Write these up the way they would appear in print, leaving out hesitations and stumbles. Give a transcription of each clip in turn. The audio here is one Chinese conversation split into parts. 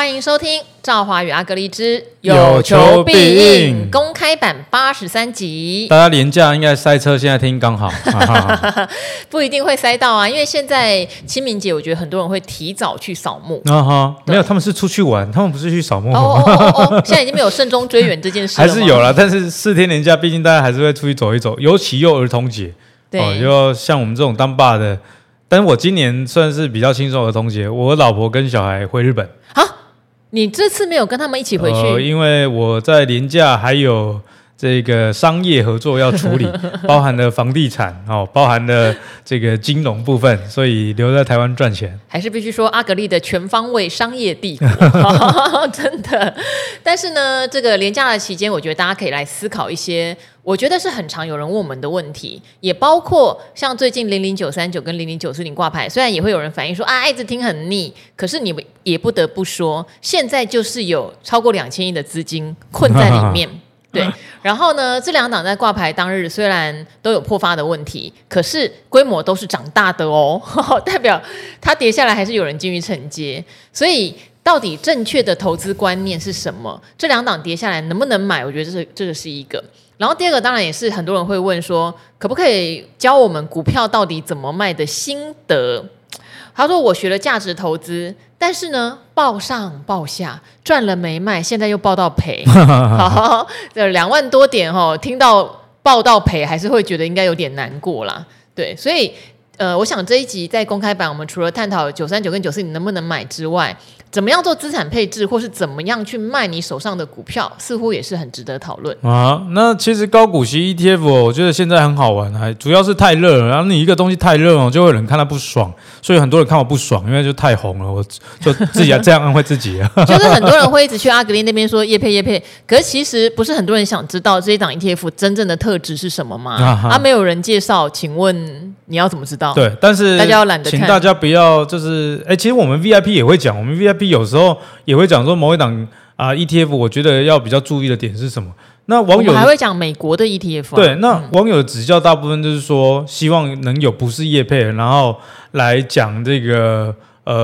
欢迎收听《赵华与阿格丽之有求必应公开版83集。 大家连假应该塞车，现在听刚好不一定会塞到啊，因为现在清明节，我觉得很多人会提早去扫墓。 没有，他们是出去玩，他们不是去扫墓。 现在已经没有慎终追远这件事了吗？ 还是有啦，但是4天连假，毕竟大家还是会出去走一走，尤其又儿童节， 对， 就像我们这种当爸的。但是我今年算是比较轻松的儿童节，我老婆跟小孩回日本。 你这次没有跟他们一起回去？ 因为我在连假还有这个商业合作要处理，包含了房地产包含了这个金融部分，所以留在台湾赚钱。 还是必须说阿格丽的全方位商业帝国真的。但是呢，这个连假的期间，我觉得大家可以来思考一些我觉得是很常有人问我们的问题，也包括像最近00939跟00940挂牌，虽然也会有人反映说一直听很腻，可是你也不得不说，现在就是有超过2000亿的资金困在里面。对，然后呢，这两档在挂牌当日虽然都有破发的问题，可是规模都是长大的哦，代表它跌下来还是有人进去承接。所以到底正确的投资观念是什么？这两档跌下来能不能买？我觉得这个是一个。然后第二个当然也是很多人会问说，可不可以教我们股票到底怎么卖的心得？他说我学了价值投资，但是呢报上报下，赚了没卖，现在又报到赔。好，2万多点听到报到赔还是会觉得应该有点难过啦。对，所以我想这一集在公开版，我们除了探讨939跟940你能不能买之外，怎么样做资产配置，或是怎么样去卖你手上的股票，似乎也是很值得讨论那其实高股息 ETF 我觉得现在很好玩，还主要是太热了，然后你一个东西太热了，就会有人看它不爽，所以很多人看我不爽，因为就太红了，我就自己这样安慰自己就是很多人会一直去阿格丽那边说业配，可是其实不是很多人想知道这一档 ETF 真正的特质是什么吗？没有人介绍，请问你要怎么知道？ 对，但是大家要懒得看，请大家不要就是其实我们 VIP 也会讲，我们 VIP 有时候也会讲说某一档ETF 我觉得要比较注意的点是什么。那网友我们还会讲美国的 ETF 对，那网友的指教大部分就是说希望能有不是业配，然后来讲这个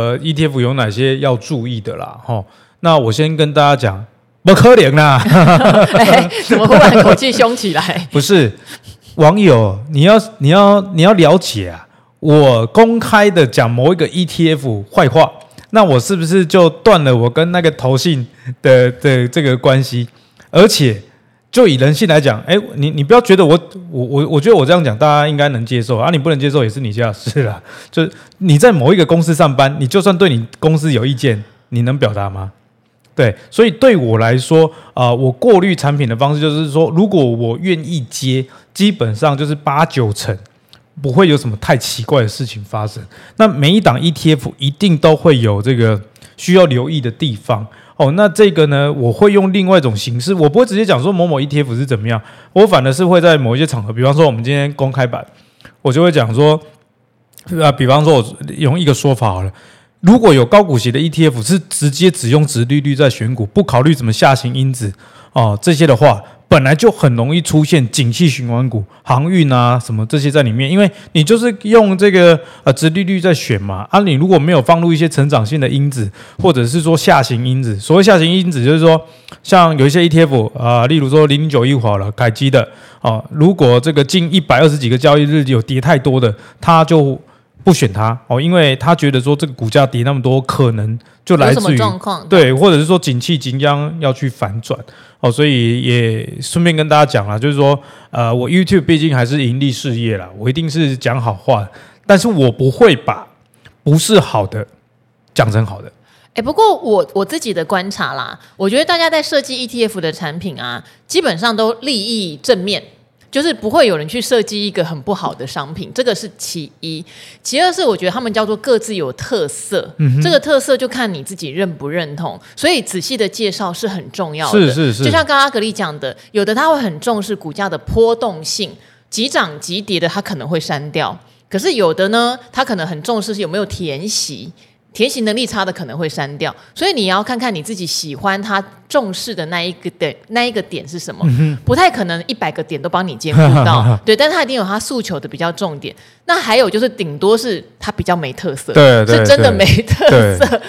ETF 有哪些要注意的啦那我先跟大家讲不可能啦怎么忽然口气凶起来不是网友你要了解我公开的讲某一个 ETF 坏话，那我是不是就断了我跟那个投信的这个关系？而且就以人性来讲，你不要觉得我觉得我这样讲大家应该能接受你不能接受也是你家的事啦。就是你在某一个公司上班，你就算对你公司有意见，你能表达吗？对，所以对我来说我过滤产品的方式就是说，如果我愿意接，基本上就是8-9成不会有什么太奇怪的事情发生。那每一档 ETF 一定都会有这个需要留意的地方那这个呢，我会用另外一种形式，我不会直接讲说某某 ETF 是怎么样，我反而是会在某一些场合，比方说我们今天公开版，我就会讲说比方说我用一个说法好了，如果有高股息的 ETF 是直接只用殖利率在选股，不考虑什么下行因子这些的话，本来就很容易出现景气循环股、航运什么这些在里面，因为你就是用这个殖利率在选嘛你如果没有放入一些成长性的因子，或者是说下行因子，所谓下行因子就是说，像有一些 ETF 例如说0091好了，凯基的如果这个近120几个交易日有跌太多的，他就不选它因为他觉得说这个股价跌那么多，可能就来自于状况对，或者是说景气即将要去反转所以也顺便跟大家讲啦，就是说我 YouTube 毕竟还是盈利事业啦，我一定是讲好话，但是我不会把不是好的讲成好的。 不过我自己的观察啦，我觉得大家在设计 ETF 的产品基本上都利益正面，就是不会有人去设计一个很不好的商品，这个是其一。其二是我觉得他们叫做各自有特色，这个特色就看你自己认不认同，所以仔细的介绍是很重要的。 是就像刚刚阿格丽讲的，有的他会很重视股价的波动性，急涨急跌的他可能会删掉，可是有的呢，他可能很重视有没有填息，填息能力差的可能会删掉，所以你要看看你自己喜欢他重视的那一个点是什么，不太可能100个点都帮你兼顾到对，但是他一定有他诉求的比较重点。那还有就是顶多是他比较没特色， 对， 是真的没特色。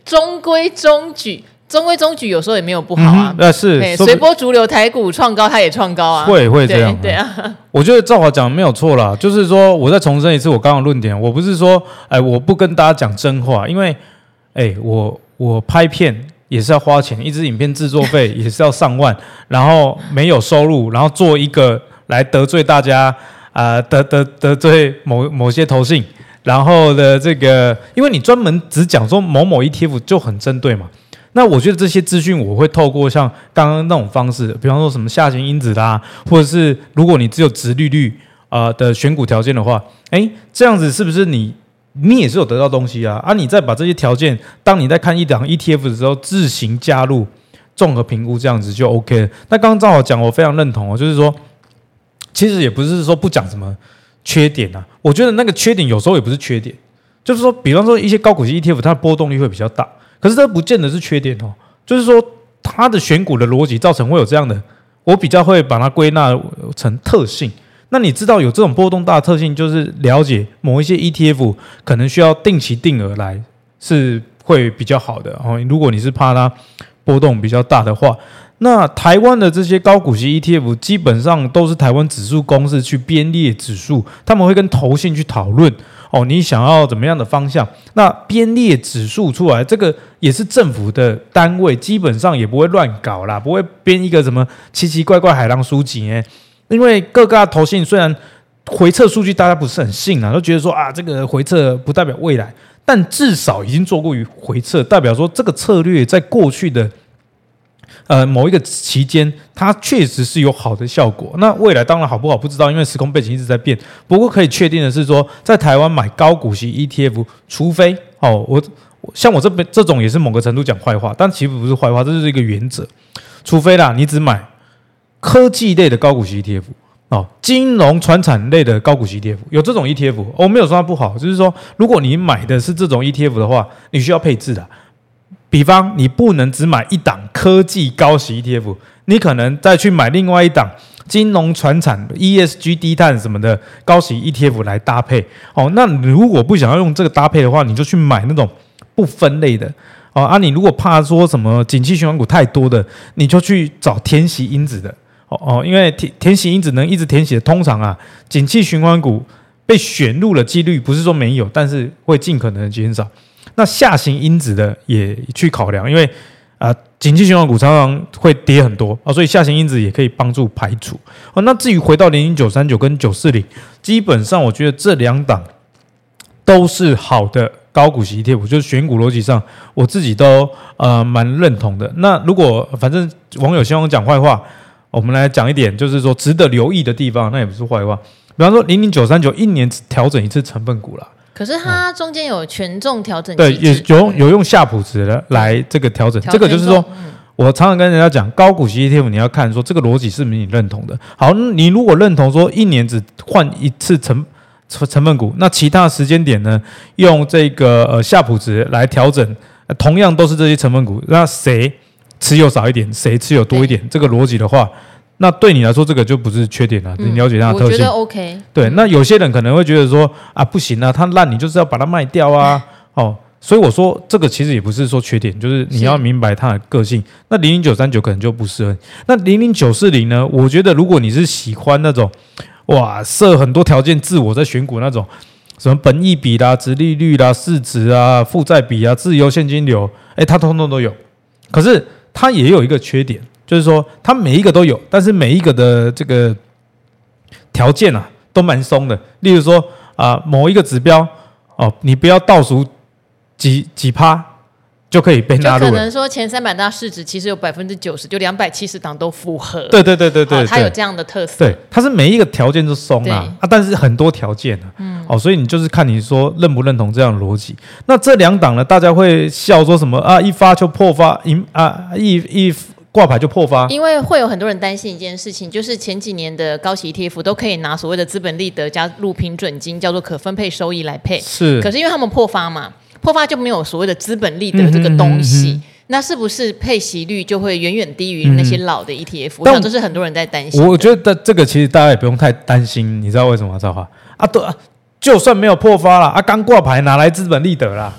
中规中矩。中规中矩有时候也没有不好啊， 是随波逐流，台股创高，它也创高啊， 会这样， 对啊。 我觉得赵华讲的没有错啦，就是说，我再重申一次我刚刚的论点，我不是说，我不跟大家讲真话，因为，我拍片也是要花钱，一支影片制作费也是要上万，然后没有收入，然后做一个来得罪大家，得罪某些投信，然后的这个，因为你专门只讲说某某 ETF 就很针对嘛。那我觉得这些资讯我会透过像刚刚那种方式，比方说什么下行因子啦，或者是如果你只有殖利率的选股条件的话，这样子是不是你也是有得到东西啊？你再把这些条件，当你在看一档 ETF 的时候，自行加入综合评估，这样子就 OK 了。那刚刚正好讲，我非常认同就是说，其实也不是说不讲什么缺点啊，我觉得那个缺点有时候也不是缺点，就是说，比方说一些高股息 ETF，它的波动率会比较大。可是这不见得是缺点哦，就是说它的选股的逻辑造成会有这样的，我比较会把它归纳成特性。那你知道有这种波动大的特性，就是了解某一些 ETF 可能需要定期定额来是会比较好的哦。如果你是怕它波动比较大的话，那台湾的这些高股息 ETF 基本上都是台湾指数公司去编列指数，他们会跟投信去讨论。你想要怎么样的方向？那编列指数出来，这个也是政府的单位，基本上也不会乱搞啦，不会编一个什么奇奇怪怪海浪书籍因为各个投信虽然回测数据大家不是很信啊，都觉得说这个回测不代表未来，但至少已经做过回测，代表说这个策略在过去的某一个期间，它确实是有好的效果。那未来当然好不好不知道，因为时空背景一直在变。不过可以确定的是说，在台湾买高股息 ETF， 除非像我这种也是某个程度讲坏话，但其实不是坏话，这就是一个原则。除非啦，你只买科技类的高股息 ETF，金融传产类的高股息 ETF， 有这种 ETF， 我没有说它不好，就是说如果你买的是这种 ETF 的话，你需要配置的。比方你不能只买一档科技高息 ETF， 你可能再去买另外一档金融传产 ESG 低碳什么的高息 ETF 来搭配。那你如果不想要用这个搭配的话，你就去买那种不分类的。你如果怕说什么景气循环股太多的，你就去找填息因子的。因为填息因子能一直填息的，通常景气循环股被选入的几率不是说没有，但是会尽可能的减少。那下行因子的也去考量，因为景气循环股常常会跌很多所以下行因子也可以帮助排除。那至于回到00939跟940，基本上我觉得这两档都是好的高股息 ETF， 就是选股逻辑上我自己都蛮认同的。那如果反正网友希望讲坏话，我们来讲一点，就是说值得留意的地方，那也不是坏话。比方说00939一年只调整一次成分股啦。 可是它中间有权重调整机制，对，有用夏普值来这个调整。这个就是说，我常常跟人家讲，高股息 ETF 你要看说这个逻辑是不是你认同的。好，你如果认同说一年只换一次成分股，那其他的时间点呢，用这个夏普值来调整，同样都是这些成分股，那谁持有少一点，谁持有多一点，这个逻辑的话。那对你来说，这个就不是缺点了。你了解它的特性，我觉得 OK。 对，那有些人可能会觉得说不行啊，它烂，你就是要把它卖掉啊。所以我说这个其实也不是说缺点，就是你要明白它的个性。那00939可能就不适合你。那00940呢？我觉得如果你是喜欢那种设很多条件自我在选股那种，什么本益比啦、殖利率啦、市值啊、负债比啊、自由现金流，它通通都有。可是它也有一个缺点。就是说，它每一个都有，但是每一个的这个条件都蛮松的。例如说某一个指标你不要倒数几趴就可以被纳入了。 就可能说前300大市值其实有90%，就270档都符合。 对， 它有这样的特色。 对，它是每一个条件都松但是很多条件所以你就是看你说认不认同这样的逻辑。那这两档呢，大家会笑说什么一发就破发，一挂牌就破发， 因为会有很多人担心一件事情，就是前几年的高息 ETF 都可以拿所谓的资本利得加入平准金，叫做可分配收益来配。 是， 可是因为他们破发嘛，破发就没有所谓的资本利得这个东西。那是不是配息率就会远远低于那些老的 ETF？我想这是很多人在担心。 我觉得这个其实大家也不用太担心，你知道为什么？赵华对就算没有破发啦刚挂牌哪来资本利得啦？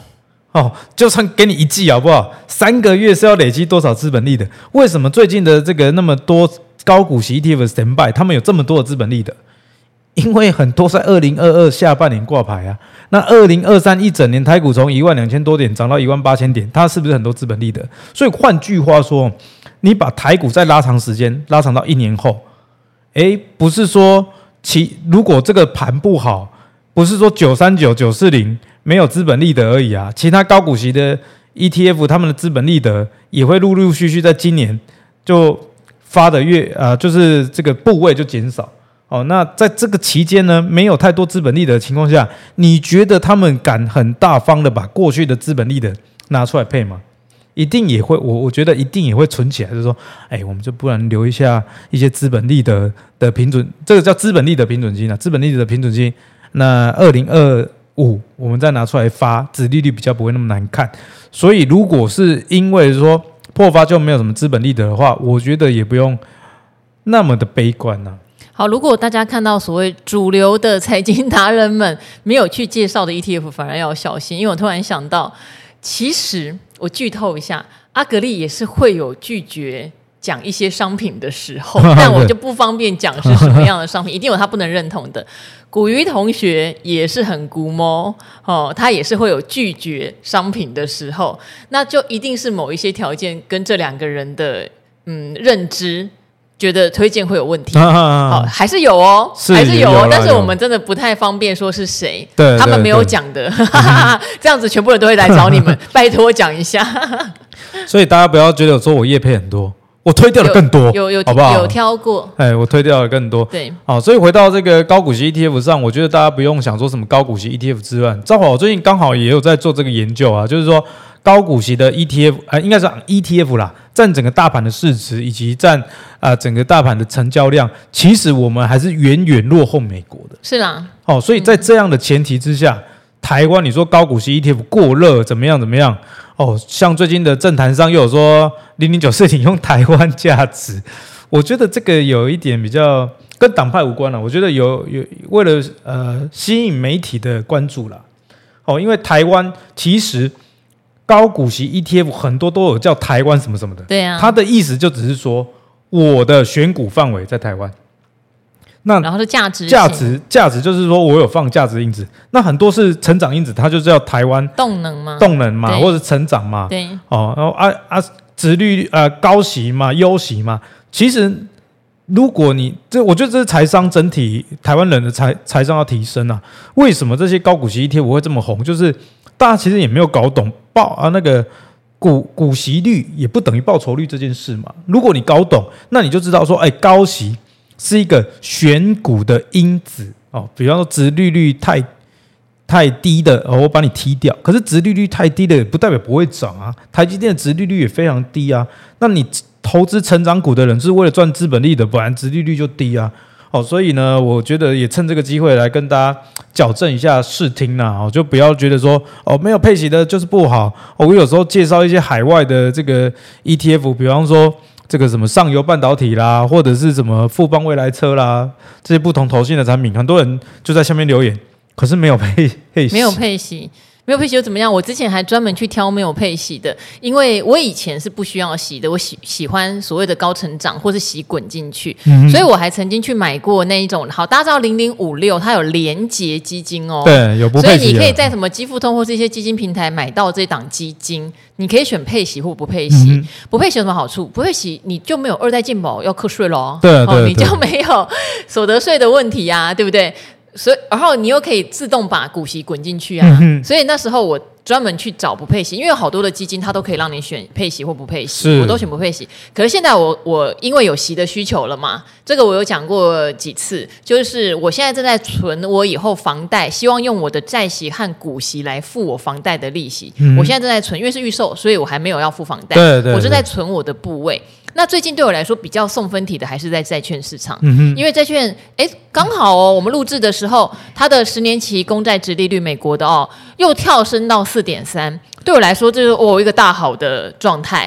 就算给你1季好不好？3个月是要累积多少资本利得？为什么最近的这个那么多高股息 ETF 的 standby， 他们有这么多的资本利得？因为很多在2022下半年挂牌啊，那2023一整年台股从12000多点涨到18000点，它是不是很多资本利得？所以换句话说，你把台股再拉长时间，拉长到1年后，不是说如果这个盘不好，不是说939、940没有资本利得而已啊，其他高股息的 ETF 他们的资本利得也会陆陆续续在今年就发的就是这个部位就减少。那在这个期间呢，没有太多资本利得的情况下，你觉得他们敢很大方的把过去的资本利得拿出来配吗？一定也会，我觉得一定也会存起来，就是说，我们就不然留一下一些资本利得的平准，这个叫资本利得平准金啊，资本利得的平准金，那2025我们再拿出来发，殖利率比较不会那么难看。所以如果是因为说破发就没有什么资本利得的话，我觉得也不用那么的悲观啊。 好，如果大家看到所谓主流的财经达人们没有去介绍的 ETF， 反而要小心，因为我突然想到，其实我剧透一下，阿格力也是会有拒绝讲一些商品的时候，但我就不方便讲是什么样的商品，一定有他不能认同的。古鱼同学也是很古摸他也是会有拒绝商品的时候，那就一定是某一些条件跟这2个人的认知觉得推荐会有问题，还是有哦，还是有哦，但是我们真的不太方便说是谁， 对， 他们没有讲的，这样子全部人都会来找你们，拜托讲一下。 所以大家不要觉得说我业配很多，我推掉了更多，好不好？ 有挑过， 我推掉了更多， 对， 所以回到这个高股息 ETF 上，我觉得大家不用想说什么高股息 ETF 之乱。正好我最近刚好也有在做这个研究啊，就是说高股息的 ETF，应该是 ETF 啦，占整个大盘的市值以及占整个大盘的成交量，其实我们还是远远落后美国的。 是啦， 所以在这样的前提之下，台湾你说高股息 ETF 过热怎么样？像最近的政坛上又有说0094用台湾价值，我觉得这个有一点比较跟党派无关了。我觉得有为了吸引媒体的关注啦。因为台湾其实高股息 ETF 很多都有叫台湾什么什么的， 对啊， 它的意思就只是说我的选股范围在台湾。那然后是价值就是说我有放价值因子，那很多是成长因子，它就叫台湾动能嘛， 或者成长嘛， 对， 然后殖利率高息嘛，优息嘛。其实如果我觉得这是财商整体台湾人的财商要提升啊。为什么这些高股息 ETF 会这么红？就是大家其实也没有搞懂那个股息率也不等于报酬率这件事嘛。如果你搞懂，那你就知道说，高息是一个选股的因子比方说殖利率太低的我把你踢掉，可是殖利率太低的也不代表不会涨啊。台积电的殖利率也非常低啊，那你投资成长股的人是为了赚资本利的，不然殖利率就低啊。所以呢，我觉得也趁这个机会来跟大家矫正一下视听啦，就不要觉得说没有配息的就是不好。我有时候介绍一些海外的这个 ETF， 比方说这个什么上游半导体啦，或者是什么富邦未来车啦，这些不同投信的产品，很多人就在下面留言，可是没有配息， 没有配息又怎么样？我之前还专门去挑没有配息的，因为我以前是不需要息的，我喜欢所谓的高成长或是息滚进去，所以我还曾经去买过那一种。好，大家知道0056它有连结基金哦， 对，有不配息的， 所以你可以在什么基富通或是一些基金平台买到这档基金，你可以选配息或不配息。不配息有什么好处？不配息你就没有2代健保要课税咯， 对， 你就没有所得税的问题啊，对不对？所以，然后你又可以自动把股息滚进去啊，所以那时候我专门去找不配息，因为有好多的基金它都可以让你选配息或不配息，我都选不配息。可是现在我因为有息的需求了嘛，这个我有讲过几次，就是我现在正在存我以后房贷，希望用我的债息和股息来付我房贷的利息。我现在正在存，因为是预售，所以我还没有要付房贷， 对， 我正在存我的部位。那最近对我来说比较送分题的还是在债券市场，因为债券刚好我们录制的时候，它的10年期公债殖利率美国的又跳升到4.3，对我来说这是一个大好的状态。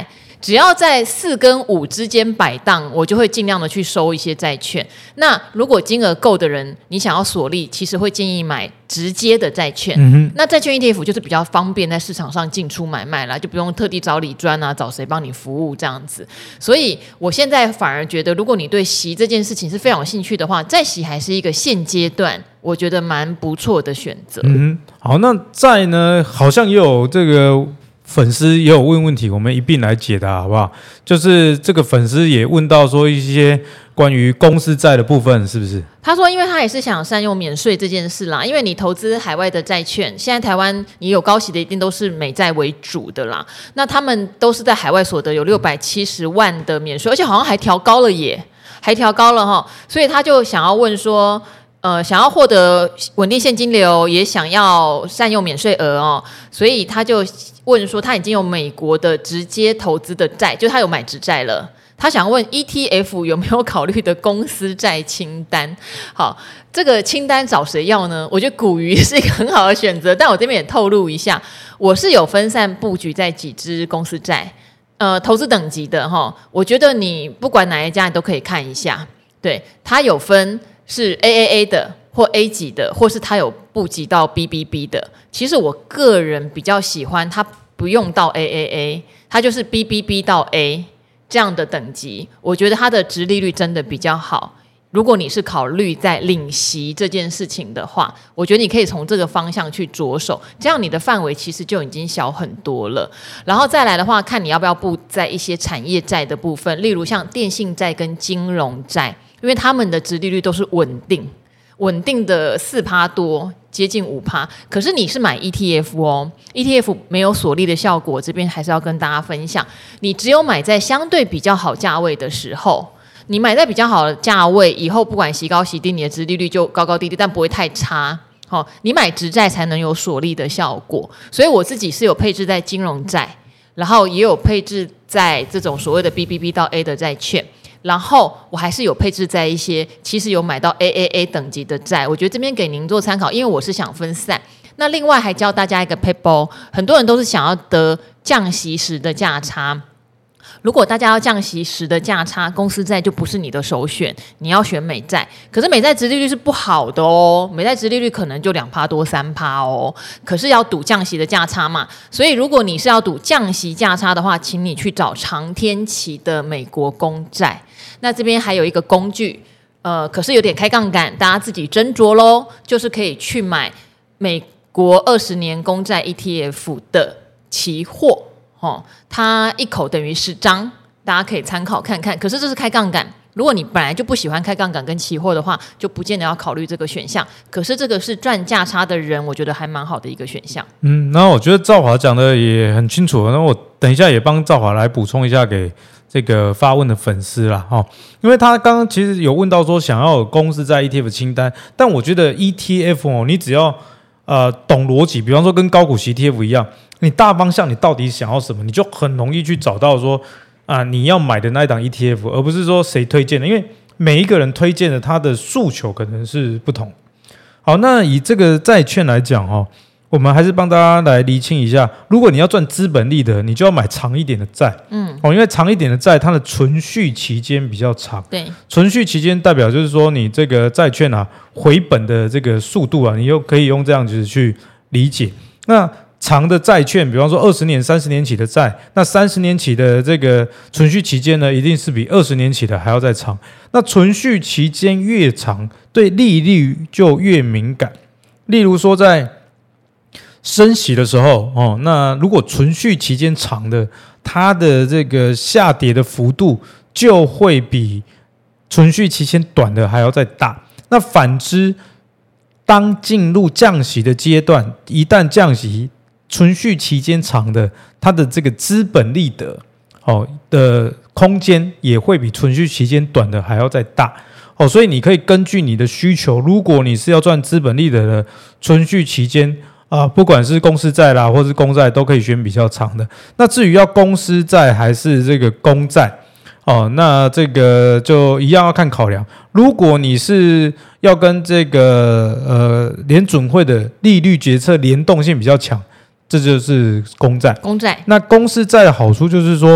只要在4跟5之间摆荡，我就会尽量的去收一些债券。那如果金额够的人，你想要锁利，其实会建议买直接的债券。那债券 ETF 就是比较方便在市场上进出买卖啦，就不用特地找理专啊，找谁帮你服务这样子。所以我现在反而觉得，如果你对息这件事情是非常有兴趣的话，债息还是一个现阶段我觉得蛮不错的选择。 好，那债呢，好像也有这个粉丝也有问题，我们一并来解答好不好？就是这个粉丝也问到说一些关于公司债的部分，是不是？ 他说因为他也是想善用免税这件事啦，因为你投资海外的债券，现在台湾你有高息的一定都是美债为主的啦，那他们都是在海外所得有670万的免税，而且好像还调高了耶，还调高了齁，所以他就想要问说想要获得稳定现金流，也想要善用免税额哦，所以他就问说，他已经有美国的直接投资的债，就他有买直债了。他想问 ETF 有没有考虑的公司债清单？好，这个清单找谁要呢？我觉得股鱼是一个很好的选择，但我这边也透露一下，我是有分散布局在几支公司债，投资等级的哈。我觉得你不管哪一家，你都可以看一下。对，它有分是 AAA 的或 A 级的，或是它有布局到 BBB 的。其实我个人比较喜欢它不用到 AAA， 它就是 BBB 到 A 这样的等级，我觉得它的殖利率真的比较好。如果你是考虑在领息这件事情的话，我觉得你可以从这个方向去着手，这样你的范围其实就已经小很多了。然后再来的话，看你要不要布在一些产业债的部分，例如像电信债跟金融债，因为他们的殖利率都是稳定的4%多，接近5%。可是你是买 ETF 哦 ，ETF 没有锁利的效果，这边还是要跟大家分享。你只有买在相对比较好价位的时候，你买在比较好的价位，以后不管息高息低，你的殖利率就高高低低，但不会太差。你买直债才能有锁利的效果。所以我自己是有配置在金融债，然后也有配置在这种所谓的 BBB 到 A 的债券。然后我还是有配置在一些其实有买到 AAA 等级的债，我觉得这边给您做参考，因为我是想分散。那另外还教大家一个 paper， 很多人都是想要得降息时的价差。如果大家要降息时的价差，公司债就不是你的首选，你要选美债。可是美债殖利率是不好的哦，美债殖利率可能就2%多3%哦。可是要赌降息的价差嘛，所以如果你是要赌降息价差的话，请你去找长天期的美国公债。那这边还有一个工具，可是有点开杠杆，大家自己斟酌咯，就是可以去买美国20年公债 ETF 的期货。它一口等于10张，大家可以参考看看。可是这是开杠杆，如果你本来就不喜欢开杠杆跟期货的话，就不见得要考虑这个选项。可是这个是赚价差的人，我觉得还蛮好的一个选项。 那我觉得兆华讲的也很清楚，那我等一下也帮兆华来补充一下给这个发问的粉丝啦，因为他刚刚其实有问到说想要有公司在 ETF 清单，但我觉得 ETF 你只要懂逻辑，比方说跟高股息 ETF 一样，你大方向你到底想要什么，你就很容易去找到说你要买的那一档 ETF， 而不是说谁推荐的，因为每一个人推荐的他的诉求可能是不同。好，那以这个债券来讲我们还是帮大家来厘清一下，如果你要赚资本利的，你就要买长一点的债。因为长一点的债，它的存续期间比较长。 对， 存续期间代表就是说，你这个债券回本的这个速度你又可以用这样子去理解。那长的债券，比方说20年、30年期的债，那30年期的这个存续期间呢，一定是比20年期的还要再长。那存续期间越长，对利率就越敏感。例如说，在升息的时候那如果存续期间长的，它的这个下跌的幅度就会比存续期间短的还要再大。那反之，当进入降息的阶段，一旦降息，存续期间长的，它的这个资本利得的空间也会比存续期间短的还要再大。所以你可以根据你的需求，如果你是要赚资本利得的存续期间不管是公司债啦，或是公债，都可以选比较长的。那至于要公司债还是这个公债那这个就一样要看考量。如果你是要跟这个联准会的利率决策联动性比较强，这就是公债。 公债， 那公司债的好处就是说，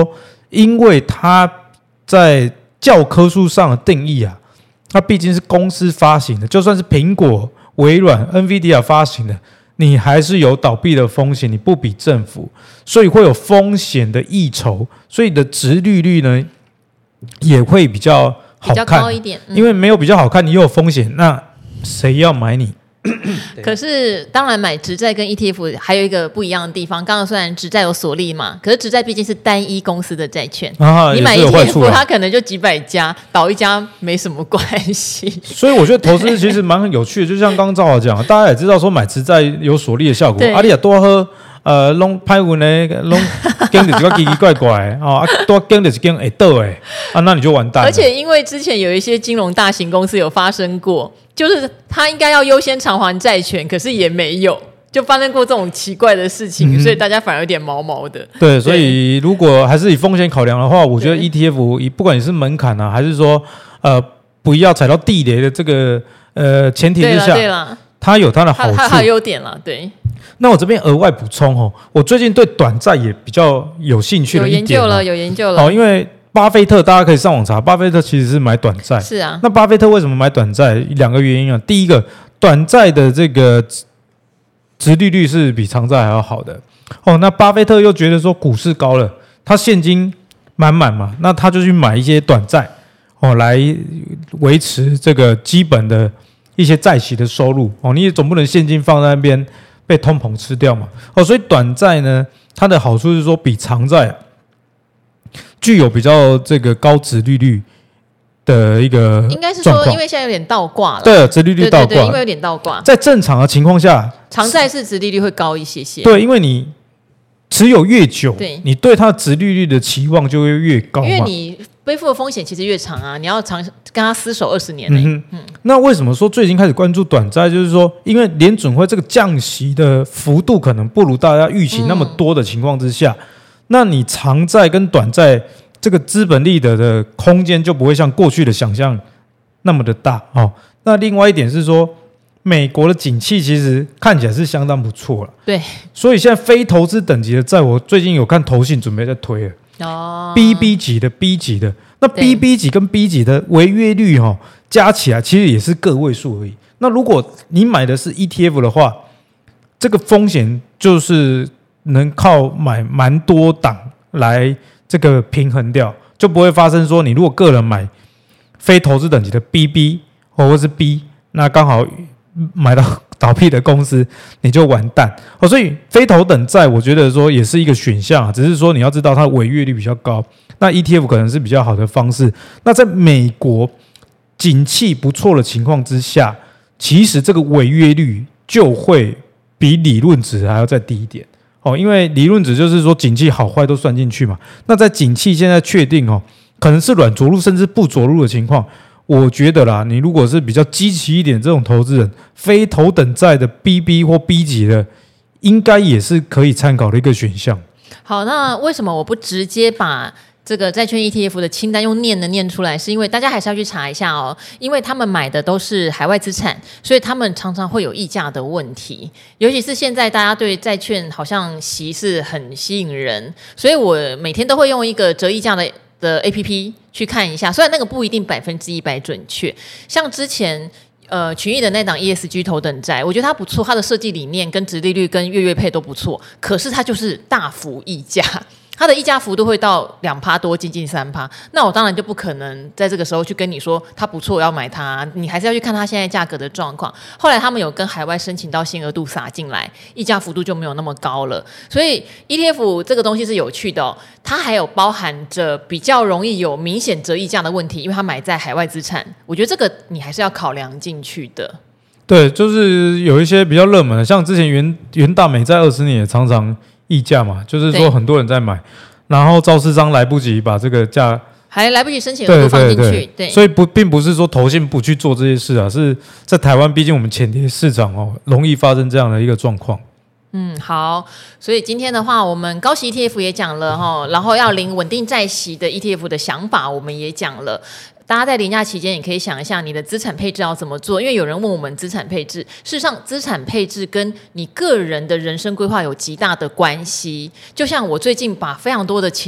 因为它在教科书上的定义啊，它毕竟是公司发行的，就算是苹果、微软、NVIDIA 发行的，你还是有倒闭的风险，你不比政府，所以会有风险的溢酬，所以你的殖利率呢也会比较好看， 比较高一点， 因为没有比较好看，你又有风险，那谁要买你？ 可是当然买直债跟 ETF 还有一个不一样的地方，刚刚虽然直债有锁利嘛，可是直债毕竟是单一公司的债券，你买 ETF 它可能就几百家，倒一家没什么关系。 所以我觉得投资其实蛮有趣的，就像刚刚赵华讲，大家也知道说买直债有锁利的效果，阿里也多喝。弄拍文呢，弄跟着就奇奇怪怪多跟着是跟会倒哎那你就完蛋了。 而且因为之前有一些金融大型公司有发生过，就是他应该要优先偿还债权，可是也没有，就发生过这种奇怪的事情，所以大家反而有点毛毛的。 对，所以如果还是以风险考量的话，我觉得 ETF 不管你是门槛啊，还是说不要踩到地雷的这个前提之下， 对啦， 它有它的好处， 它有优点了，对。 那我这边额外补充我最近对短债也比较有兴趣的一点有研究了因为巴菲特大家可以上网查，巴菲特其实是买短债， 是啊。 那巴菲特为什么买短债？两个原因啊，第一个，短债的这个殖利率是比长债还要好的那巴菲特又觉得说股市高了，他现金满满嘛，那他就去买一些短债来维持这个基本的一些债息的收入你也总不能现金放在那边被通膨吃掉嘛所以短债呢，它的好处是说比长债具有比较这个高殖利率的一个应该是说，因为现在有点倒挂了， 对，殖利率倒挂， 对，因为有点倒挂， 在正常的情况下， 长债是殖利率会高一些些， 对，因为你持有越久， 对， 你对它殖利率的期望就会越高嘛， 因为你背负的风险其实越长啊，你要跟他厮守20年那为什么说最近开始关注短债？就是说，因为联准会这个降息的幅度可能不如大家预期那么多的情况之下，那你长债跟短债这个资本利得的空间就不会像过去的想象那么的大那另外一点是说，美国的景气其实看起来是相当不错了， 对， 所以现在非投资等级的债，我最近有看投信准备在推了。BB 级的 B 级的，那 BB 级跟 B 级的违约率加起来其实也是个位数而已。那如果你买的是 ETF 的话，这个风险就是能靠买蛮多档来这个平衡掉，就不会发生说你如果个人买非投资等级的 BB 或是 B， 那刚好买到倒闭的公司你就完蛋所以非投等债我觉得说也是一个选项只是说你要知道它的违约率比较高，那 ETF 可能是比较好的方式。那在美国景气不错的情况之下，其实这个违约率就会比理论值还要再低一点因为理论值就是说景气好坏都算进去嘛，那在景气现在确定可能是软着陆甚至不着陆的情况，我觉得啦，你如果是比较积极一点这种投资人，非头等债的 BB 或 B 级的，应该也是可以参考的一个选项。 好，那为什么我不直接把这个债券 ETF 的清单用念出来？是因为大家还是要去查一下因为他们买的都是海外资产，所以他们常常会有溢价的问题。尤其是现在大家对债券好像息是很吸引人，所以我每天都会用一个折溢价的 APP 去看一下，虽然那个不一定100%准确，像之前群益的那档 ESG 头等债，我觉得它不错，它的设计理念跟殖利率跟月配都不错，可是它就是大幅溢价，它的溢价幅度会到2%多，接近3%，那我当然就不可能在这个时候去跟你说它不错，我要买它，你还是要去看它现在价格的状况。后来他们有跟海外申请到新额度撒进来，溢价幅度就没有那么高了。所以 ETF 这个东西是有趣的它还有包含着比较容易有明显折溢价的问题，因为它买在海外资产，我觉得这个你还是要考量进去的。 对，就是有一些比较热门的，像之前元大美在20年也常常溢价嘛，就是说很多人在买，然后造市商来不及把这个价还来不及申请额度放进去，对， 所以并不是说投信不去做这些事啊，是在台湾，毕竟我们浅碟市场容易发生这样的一个状况。 好，所以今天的话，我们高息 ETF 也讲了然后要领稳定债息的 ETF 的想法我们也讲了。大家在连假期间也可以想一下你的资产配置要怎么做，因为有人问我们资产配置，事实上资产配置跟你个人的人生规划有极大的关系。就像我最近把非常多的钱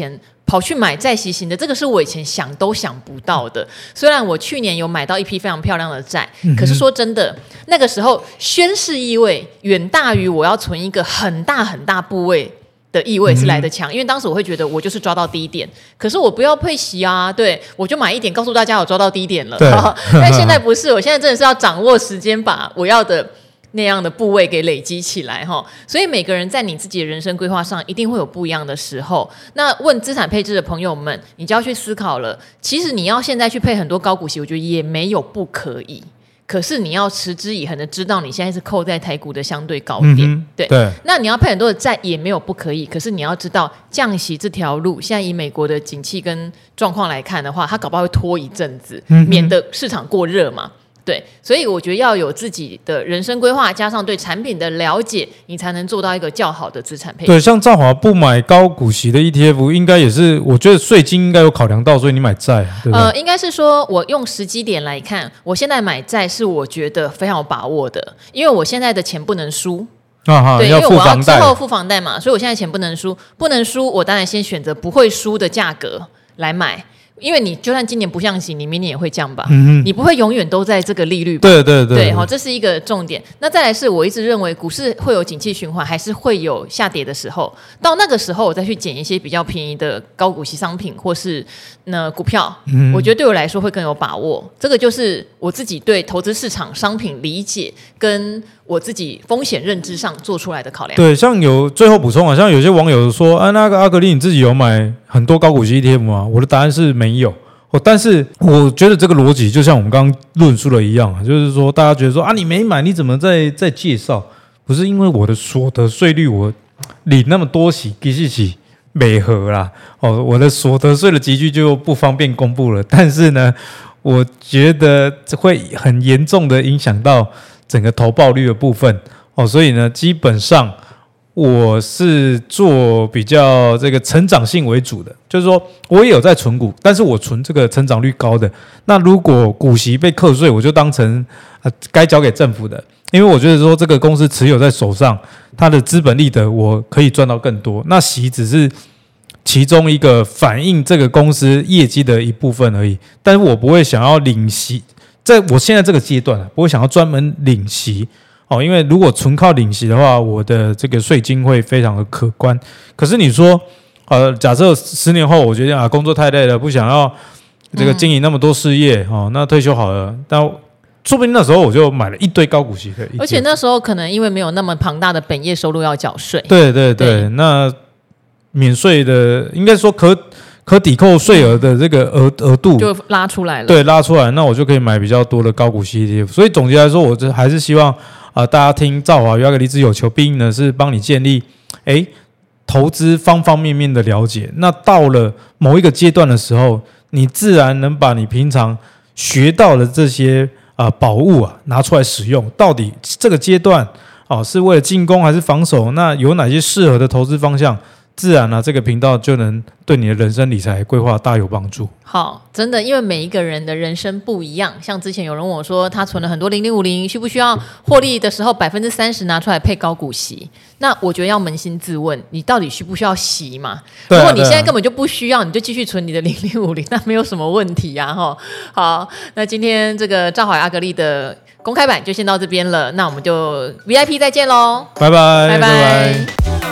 跑去买债息型的，这个是我以前想都想不到的。虽然我去年有买到一批非常漂亮的债，可是说真的，那个时候宣示意味远大于我要存一个很大很大部位的意味是来得强，因为当时我会觉得我就是抓到低点，可是我不要配息啊，对，我就买一点，告诉大家我抓到低点了。但现在不是，我现在真的是要掌握时间，把我要的那样的部位给累积起来哈。所以每个人在你自己的人生规划上一定会有不一样的时候。那问资产配置的朋友们，你就要去思考了。其实你要现在去配很多高股息，我觉得也没有不可以。可是你要持之以恒的知道你现在是扣在台股的相对高点，对。那你要配很多的债也没有不可以，可是你要知道降息这条路，现在以美国的景气跟状况来看的话，它搞不好会拖一阵子，免得市场过热嘛。对，所以我觉得要有自己的人生规划，加上对产品的了解，你才能做到一个较好的资产配置。 对，像兆华不买高股息的 ETF， 应该也是，我觉得税金应该有考量到，所以你买债，对不对？ 应该是说，我用时机点来看，我现在买债是我觉得非常有把握的，因为我现在的钱不能输。对，因为我要之后付房贷嘛，所以我现在钱不能输，我当然先选择不会输的价格来买。因为你就算今年不降息，你明年也会降吧？你不会永远都在这个利率吧？对，这是一个重点。那再来是我一直认为股市会有景气循环，还是会有下跌的时候。到那个时候，我再去捡一些比较便宜的高股息商品或是股票，我觉得对我来说会更有把握。这个就是我自己对投资市场商品理解跟我自己风险认知上做出来的考量。 对，像有最后补充啊，像有些网友说，那个阿格力你自己有买很多高股息 ETF 吗？我的答案是没有。但是我觉得这个逻辑就像我们刚刚论述的一样，就是说大家觉得说你没买，你怎么在介绍？不是因为我的所得税率我领那么多息，其实没合啦。我的所得税的集聚就不方便公布了。但是呢，我觉得会很严重的影响到整个投报率的部分。所以呢，基本上我是做比较这个成长性为主的，就是说我也有在存股，但是我存这个成长率高的。那如果股息被课税，我就当成该交给政府的，因为我觉得说这个公司持有在手上，它的资本利得我可以赚到更多。那息只是其中一个反映这个公司业绩的一部分而已，但是我不会想要领息，在我现在这个阶段不会想要专门领息。因为如果纯靠领息的话，我的这个税金会非常的可观。可是你说，假设10年后我决定工作太累了，不想要这个经营那么多事业，那退休好了，但说不定那时候我就买了一堆高股息的， 而且那时候可能因为没有那么庞大的本业收入要缴税。 对，那免税的应该说可抵扣税额的这个额度就拉出来了， 对，拉出来，那我就可以买比较多的高股息 ETF。所以总结来说，我还是希望大家听兆华与阿格力之有求必应呢，是帮你建立投资方方面面的了解。那到了某一个阶段的时候，你自然能把你平常学到的这些宝物拿出来使用。到底这个阶段是为了进攻还是防守？那有哪些适合的投资方向？自然这个频道就能对你的人生理财规划大有帮助。 好，真的，因为每一个人的人生不一样。像之前有人问我说，他存了很多0050，需不需要获利的时候30%拿出来配高股息？那我觉得要扪心自问，你到底需不需要息嘛？如果你现在根本就不需要，你就继续存你的0050，那没有什么问题啊。好，那今天这个兆华阿格力的公开版就先到这边了，那我们就 VIP 再见咯， 拜拜。